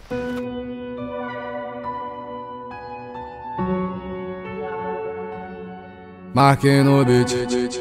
Marquei no beat.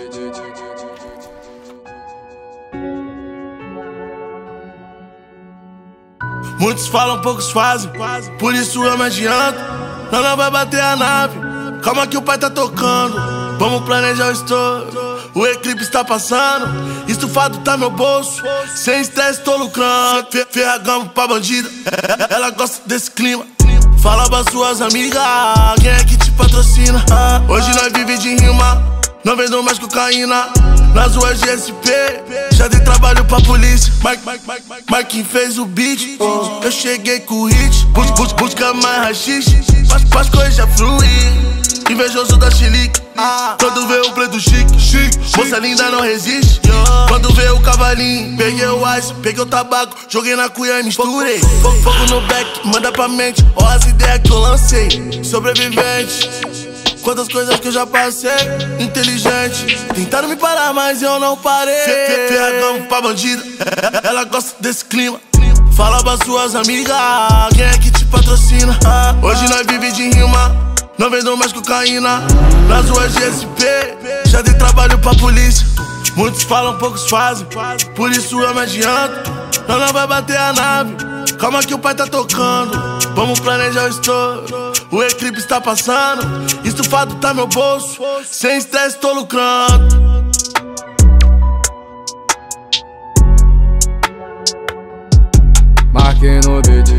Muitos falam, poucos fazem, por isso eu me adianto. Não vai bater a nave, calma que o pai tá tocando. Vamos planejar o estouro, o eclipse está passando. Estufado tá meu bolso, sem estresse tô lucrando. Ferragamo pra bandida, ela gosta desse clima. Fala pras suas amigas, quem é que te patrocina? Hoje nós vive de rima, não vendo mais cocaína. Nas ruas de SP, já dei trabalho pra polícia. Mike fez o beat, eu cheguei com o hit. Busca mais rachixe, faz coisa fluir. Invejoso da chilique, quando vê o preto chique. Moça linda não resiste, quando vê o cavalinho. Peguei o ice, peguei o tabaco, joguei na cuia e misturei. Fogo no back, manda pra mente, ó as ideias que eu lancei. Sobrevivente, quantas coisas que eu já passei. Inteligente, tentaram me parar, mas eu não parei. Ferragamo pra bandida, ela gosta desse clima. Fala pras suas amigas, quem é que te patrocina? Hoje nós vive de rima, não vendo mais cocaína. Nas ruas de SP, já dei trabalho pra polícia. Muitos falam, poucos fazem, por isso eu me adianto. Não vai bater a nave, calma que o pai tá tocando. Vamos planejar o estouro, o eclipse tá passando. Estufado tá meu bolso, sem estresse tô lucrando. Marquei no beat.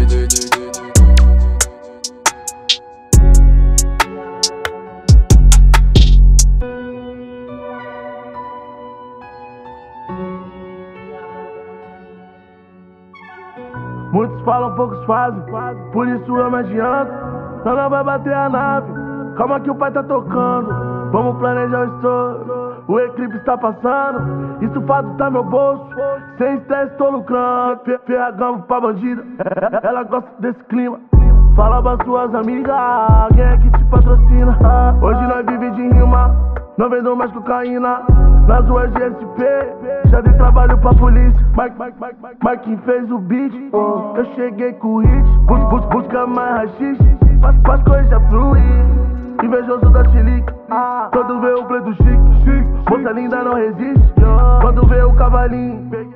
Muitos falam, poucos fazem, por isso eu me adianto. Não vai bater a nave, calma que o pai tá tocando. Vamos planejar o estouro, o eclipse tá passando. Estufado tá meu bolso, sem estresse tô lucrando. Ferragamo pra bandida, ela gosta desse clima. Fala pras suas amigas, quem é que te patrocina? Hoje nós vive de rima, não vendo mais cocaína. Nas ruas de SP, já dei trabalho pra polícia. Mike fez o beat, eu cheguei com o hit. Busca mais rachixe, faz coisa fluir. Invejoso da chilique, quando vê o preto chique. Moça linda não resiste, quando vê o cavalinho.